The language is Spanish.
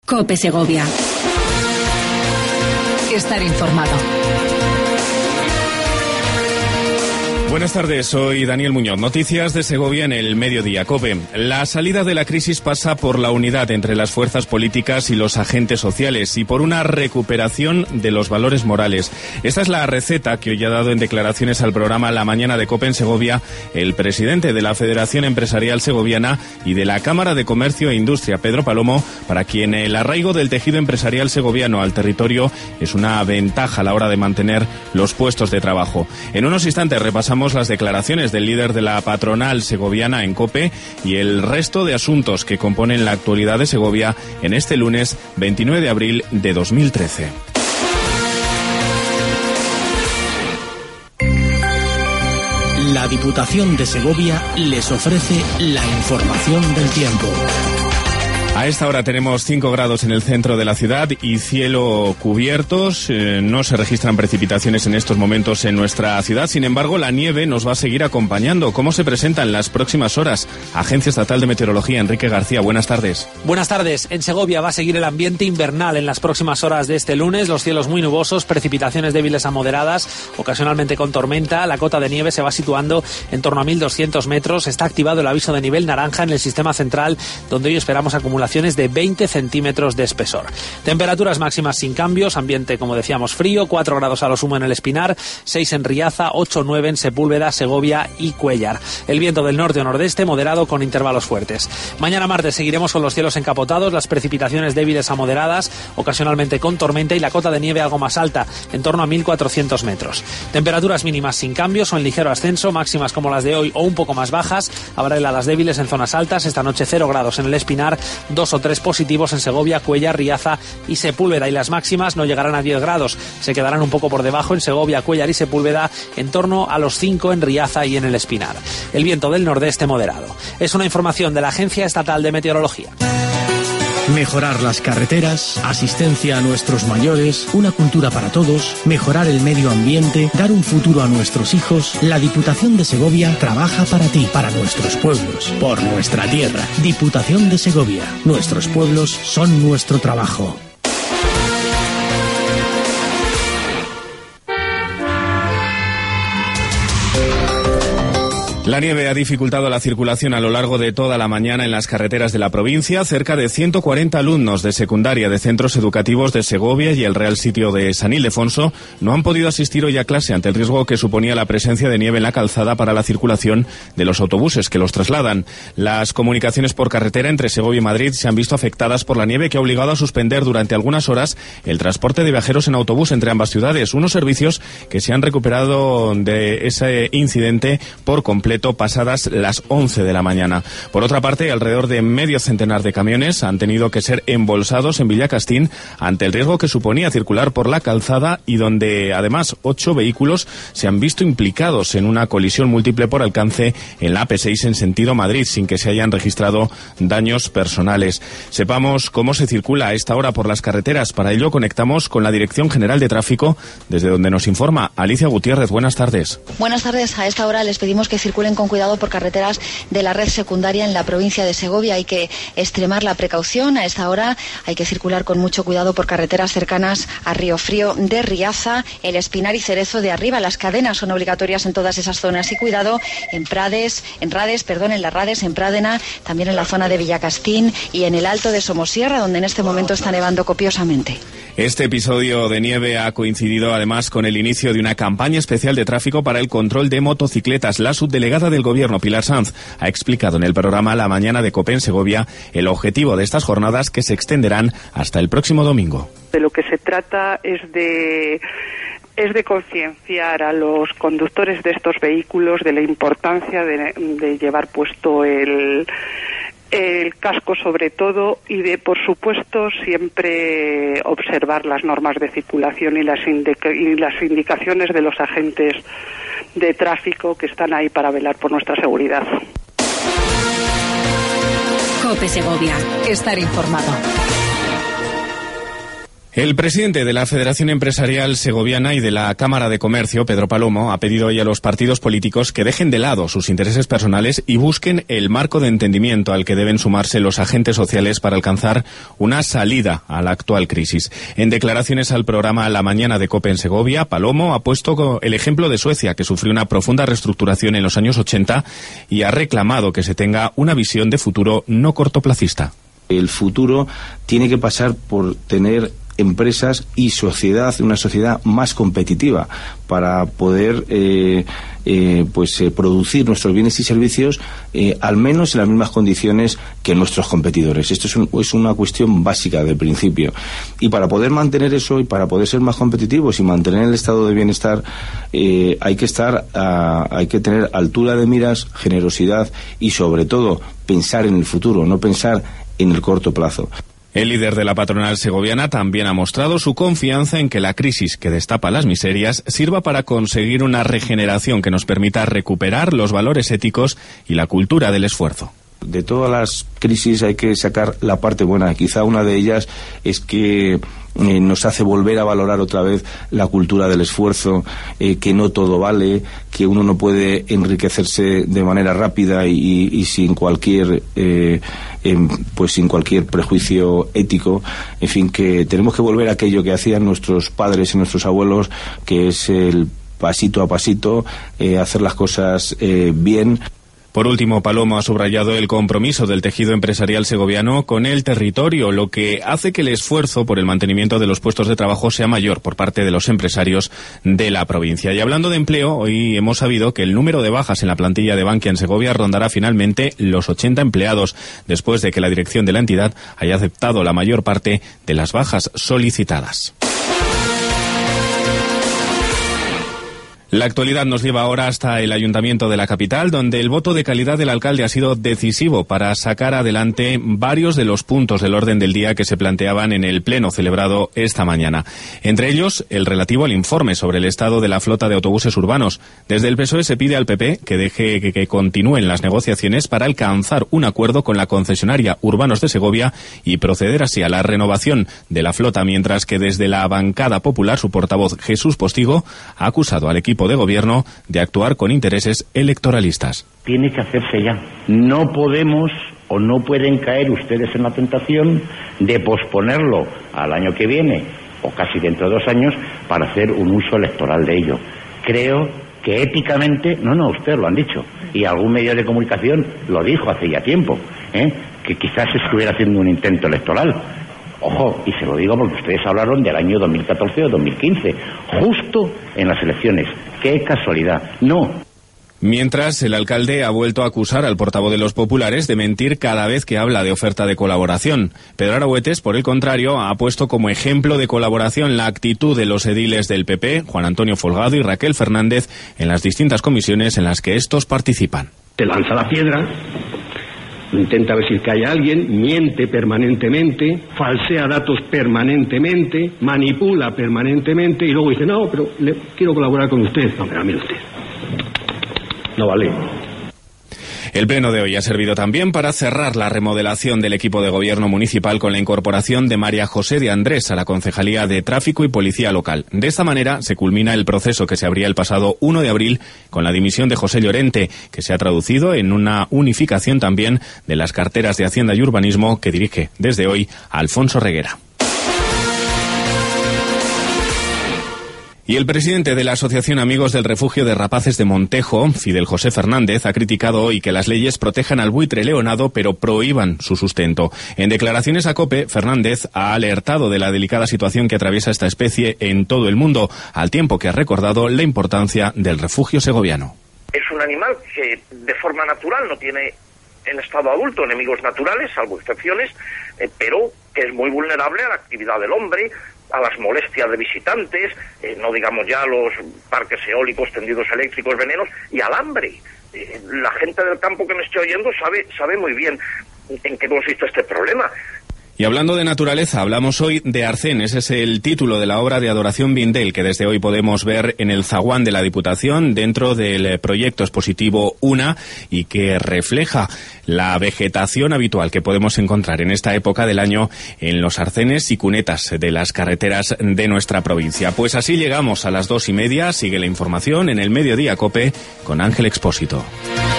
COPE Segovia. Estar informado. Buenas tardes, soy Daniel Muñoz. Noticias de Segovia en el Mediodía COPE. La salida de la crisis pasa por la unidad entre las fuerzas políticas y los agentes sociales y por una recuperación de los valores morales. Esta es la receta que hoy ha dado en declaraciones al programa La Mañana de COPE en Segovia el presidente de la Federación Empresarial Segoviana y de la Cámara de Comercio e Industria, Pedro Palomo, para quien el arraigo del tejido empresarial segoviano al territorio es una ventaja a la hora de mantener los puestos de trabajo. En unos instantes repasamos las declaraciones del líder de la patronal segoviana en COPE y el resto de asuntos que componen la actualidad de Segovia en este lunes 29 de abril de 2013. La Diputación de Segovia les ofrece la información del tiempo. A esta hora tenemos 5 grados en el centro de la ciudad y cielo cubiertos. No se registran precipitaciones en estos momentos en nuestra ciudad. Sin embargo, la nieve nos va a seguir acompañando. ¿Cómo se presenta en las próximas horas? Agencia Estatal de Meteorología, Enrique García, buenas tardes. Buenas tardes. En Segovia va a seguir el ambiente invernal en las próximas horas de este lunes. Los cielos muy nubosos, precipitaciones débiles a moderadas, ocasionalmente con tormenta. La cota de nieve se va situando en torno a 1.200 metros. Está activado el aviso de nivel naranja en el sistema central, donde hoy esperamos acumulaciones de 20 centímetros de espesor. Temperaturas máximas sin cambios, ambiente, como decíamos, frío, 4 grados a lo sumo en el Espinar, 6 en Riaza, 8 o 9 en Sepúlveda, Segovia y Cuéllar. El viento del norte o nordeste moderado con intervalos fuertes. Mañana martes seguiremos con los cielos encapotados, las precipitaciones débiles a moderadas, ocasionalmente con tormenta y la cota de nieve algo más alta, en torno a 1.400 metros. Temperaturas mínimas sin cambios o en ligero ascenso, máximas como las de hoy o un poco más bajas. Habrá heladas débiles en zonas altas, esta noche 0 grados en el Espinar, 2 o 3 positivos en Segovia, Cuéllar, Riaza y Sepúlveda, y las máximas no llegarán a 10 grados, se quedarán un poco por debajo en Segovia, Cuéllar y Sepúlveda, en torno a los 5 en Riaza y en el Espinar. El viento del nordeste moderado. Es una información de la Agencia Estatal de Meteorología. Mejorar las carreteras, asistencia a nuestros mayores, una cultura para todos, mejorar el medio ambiente, dar un futuro a nuestros hijos. La Diputación de Segovia trabaja para ti, para nuestros pueblos, por nuestra tierra. Diputación de Segovia. Nuestros pueblos son nuestro trabajo. La nieve ha dificultado la circulación a lo largo de toda la mañana en las carreteras de la provincia. Cerca de 140 alumnos de secundaria de centros educativos de Segovia y el Real Sitio de San Ildefonso no han podido asistir hoy a clase ante el riesgo que suponía la presencia de nieve en la calzada para la circulación de los autobuses que los trasladan. Las comunicaciones por carretera entre Segovia y Madrid se han visto afectadas por la nieve que ha obligado a suspender durante algunas horas el transporte de viajeros en autobús entre ambas ciudades, unos servicios que se han recuperado de ese incidente por completo pasadas las 11 de la mañana. Por otra parte, alrededor de medio centenar de camiones han tenido que ser embolsados en Villacastín ante el riesgo que suponía circular por la calzada y donde además 8 vehículos se han visto implicados en una colisión múltiple por alcance en la AP6 en sentido Madrid sin que se hayan registrado daños personales. Sepamos cómo se circula a esta hora por las carreteras. Para ello conectamos con la Dirección General de Tráfico, desde donde nos informa Alicia Gutiérrez. Buenas tardes. Buenas tardes. A esta hora les pedimos que circulen con cuidado por carreteras de la red secundaria en la provincia de Segovia. Hay que extremar la precaución. A esta hora hay que circular con mucho cuidado por carreteras cercanas a Río Frío de Riaza, el Espinar y Cerezo de Arriba. Las cadenas son obligatorias en todas esas zonas y cuidado en las Rades, en Prádena, también en la zona de Villacastín y en el Alto de Somosierra, donde en este momento está nevando copiosamente. Este episodio de nieve ha coincidido además con el inicio de una campaña especial de tráfico para el control de motocicletas. La subdelegada del Gobierno, Pilar Sanz, ha explicado en el programa La Mañana de COPE en Segovia el objetivo de estas jornadas que se extenderán hasta el próximo domingo. De lo que se trata es de concienciar a los conductores de estos vehículos de la importancia de llevar puesto el casco sobre todo y de, por supuesto, siempre observar las normas de circulación y las indicaciones de los agentes de tráfico que están ahí para velar por nuestra seguridad. COPE Segovia. Estar informado. El presidente de la Federación Empresarial Segoviana y de la Cámara de Comercio, Pedro Palomo, ha pedido hoy a los partidos políticos que dejen de lado sus intereses personales y busquen el marco de entendimiento al que deben sumarse los agentes sociales para alcanzar una salida a la actual crisis. En declaraciones al programa La Mañana de COPE en Segovia, Palomo ha puesto el ejemplo de Suecia, que sufrió una profunda reestructuración en los años 80 y ha reclamado que se tenga una visión de futuro no cortoplacista. El futuro tiene que pasar por tener empresas y sociedad, una sociedad más competitiva para poder producir nuestros bienes y servicios al menos en las mismas condiciones que nuestros competidores. Esto es una cuestión básica de principio. Y para poder mantener eso y para poder ser más competitivos y mantener el estado de bienestar hay que tener altura de miras, generosidad y sobre todo pensar en el futuro, no pensar en el corto plazo. El líder de la patronal segoviana también ha mostrado su confianza en que la crisis que destapa las miserias sirva para conseguir una regeneración que nos permita recuperar los valores éticos y la cultura del esfuerzo. De todas las crisis hay que sacar la parte buena. Quizá una de ellas es que nos hace volver a valorar otra vez la cultura del esfuerzo, que no todo vale, que uno no puede enriquecerse de manera rápida y sin cualquier sin cualquier prejuicio ético. En fin, que tenemos que volver a aquello que hacían nuestros padres y nuestros abuelos, que es el pasito a pasito, hacer las cosas bien. Por último, Palomo ha subrayado el compromiso del tejido empresarial segoviano con el territorio, lo que hace que el esfuerzo por el mantenimiento de los puestos de trabajo sea mayor por parte de los empresarios de la provincia. Y hablando de empleo, hoy hemos sabido que el número de bajas en la plantilla de Bankia en Segovia rondará finalmente los 80 empleados, después de que la dirección de la entidad haya aceptado la mayor parte de las bajas solicitadas. La actualidad nos lleva ahora hasta el Ayuntamiento de la capital, donde el voto de calidad del alcalde ha sido decisivo para sacar adelante varios de los puntos del orden del día que se planteaban en el pleno celebrado esta mañana. Entre ellos, el relativo al informe sobre el estado de la flota de autobuses urbanos. Desde el PSOE se pide al PP que deje que continúen las negociaciones para alcanzar un acuerdo con la concesionaria Urbanos de Segovia y proceder así a la renovación de la flota, mientras que desde la bancada popular su portavoz Jesús Postigo ha acusado al equipo de gobierno de actuar con intereses electoralistas. Tiene que hacerse ya. No podemos o no pueden caer ustedes en la tentación de posponerlo al año que viene o casi dentro de 2 años para hacer un uso electoral de ello. Creo que éticamente, no, ustedes lo han dicho, y algún medio de comunicación lo dijo hace ya tiempo, que quizás estuviera haciendo un intento electoral. Ojo, y se lo digo porque ustedes hablaron del año 2014 o 2015, justo en las elecciones. ¡Qué casualidad! No. Mientras, el alcalde ha vuelto a acusar al portavoz de los populares de mentir cada vez que habla de oferta de colaboración. Pedro Aragüetes, por el contrario, ha puesto como ejemplo de colaboración la actitud de los ediles del PP, Juan Antonio Folgado y Raquel Fernández, en las distintas comisiones en las que estos participan. Te lanza la piedra, intenta ver si cae alguien, miente permanentemente, falsea datos permanentemente, manipula permanentemente y luego dice, no, pero quiero colaborar con usted. No, pero mire usted, no vale. El pleno de hoy ha servido también para cerrar la remodelación del equipo de gobierno municipal con la incorporación de María José de Andrés a la Concejalía de Tráfico y Policía Local. De esta manera se culmina el proceso que se abría el pasado 1 de abril con la dimisión de José Llorente, que se ha traducido en una unificación también de las carteras de Hacienda y Urbanismo que dirige desde hoy Alfonso Reguera. Y el presidente de la Asociación Amigos del Refugio de Rapaces de Montejo, Fidel José Fernández, ha criticado hoy que las leyes protejan al buitre leonado pero prohíban su sustento. En declaraciones a COPE, Fernández ha alertado de la delicada situación que atraviesa esta especie en todo el mundo, al tiempo que ha recordado la importancia del refugio segoviano. Es un animal que de forma natural no tiene en estado adulto enemigos naturales, salvo excepciones, pero que es muy vulnerable a la actividad del hombre, a las molestias de visitantes, no digamos ya los parques eólicos, tendidos eléctricos, venenos, y al hambre. La gente del campo que me esté oyendo sabe muy bien en qué consiste este problema. Y hablando de naturaleza, hablamos hoy de Arcén. Ese es el título de la obra de Adoración Vindel, que desde hoy podemos ver en el zaguán de la Diputación, dentro del proyecto expositivo UNA, y que refleja la vegetación habitual que podemos encontrar en esta época del año en los arcenes y cunetas de las carreteras de nuestra provincia. Pues así llegamos a las 2:30. Sigue la información en el Mediodía COPE con Ángel Expósito.